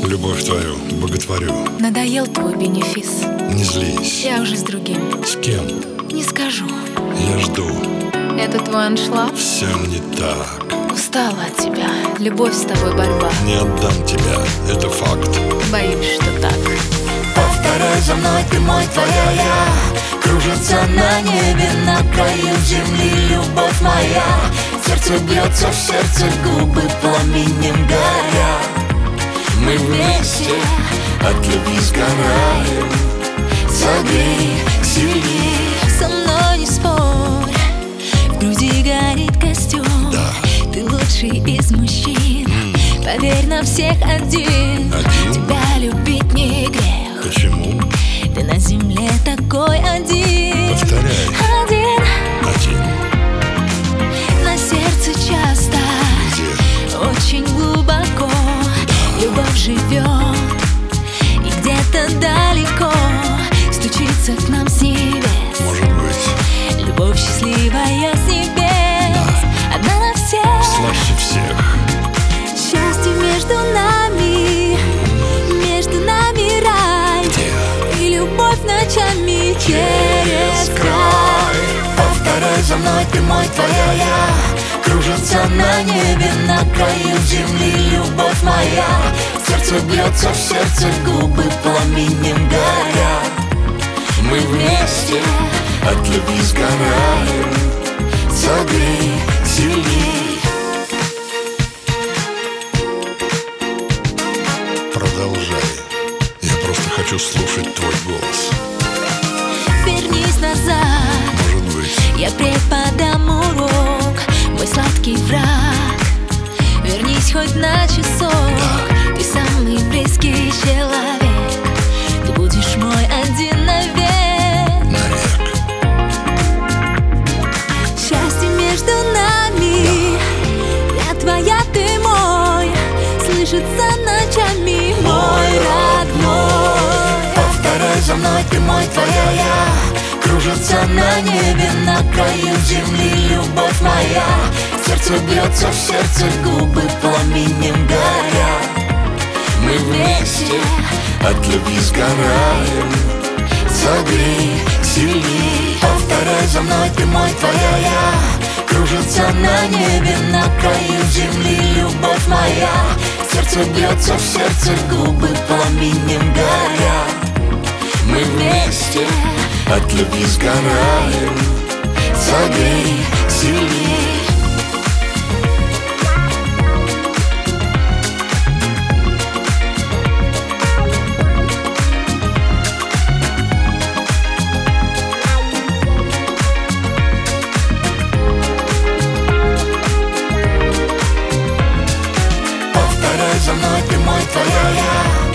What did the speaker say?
Любовь твою боготворю. Надоел твой бенефис. Не злись. Я уже с другим. С кем? Не скажу. Я жду. Это твой аншлаг? Все не так. Устала от тебя. Любовь с тобой борьба. Не отдам тебя, это факт. Боюсь, что так. Повторяй за мной, ты мой, твоя я. Кружится на небе, на краю земли любовь моя. Сердце бьется в сердце, губы пламенем горят. Мы вместе от любви сгораем. Согрей сильней. Со мной не спорь, в груди горит костер. Да. Ты лучший из мужчин, поверь, на всех один. Тебя любить не грех. Почему? Ты на земле такой один. Повторяй. Один. На сердце часто, Где? очень глубоко любовь живет. И где-то далеко стучится к нам с небес. Может быть. Любовь счастливая с небес, одна на всех. Слаще всех. Счастье между нами рай. Где? И любовь ночами через край. Повторяй за мной, ты мой, твоя я. Кружится на небе, на краю земли любовь моя. Сердце бьется в сердце, губы пламенем горят. Мы вместе от любви сгораем. Согрей сильней. Продолжай. Я просто хочу слушать твой голос. Вернись назад, Может быть. я преподам урок, мой сладкий враг. Вернись хоть на часок, ты самый близкий человек. Ты будешь мой один навек. Навек. Счастье между нами, я твоя, ты мой. Слышится ночами мой родной. Повторяй за мной, ты мой, твоя я. Кружится на небе, на краю земли любовь моя. Сердце бьется в сердце, губы пламенем горят. Мы вместе от любви сгораем. Согрей сильней. Повторяй за мной, ты мой, твоя я. Кружится на небе, на краю земли любовь моя. Сердце бьется в сердце, губы пламенем горят. Мы вместе от любви сгораем. Согрей сильней. Повторяй за мной, ты мой, твоя я.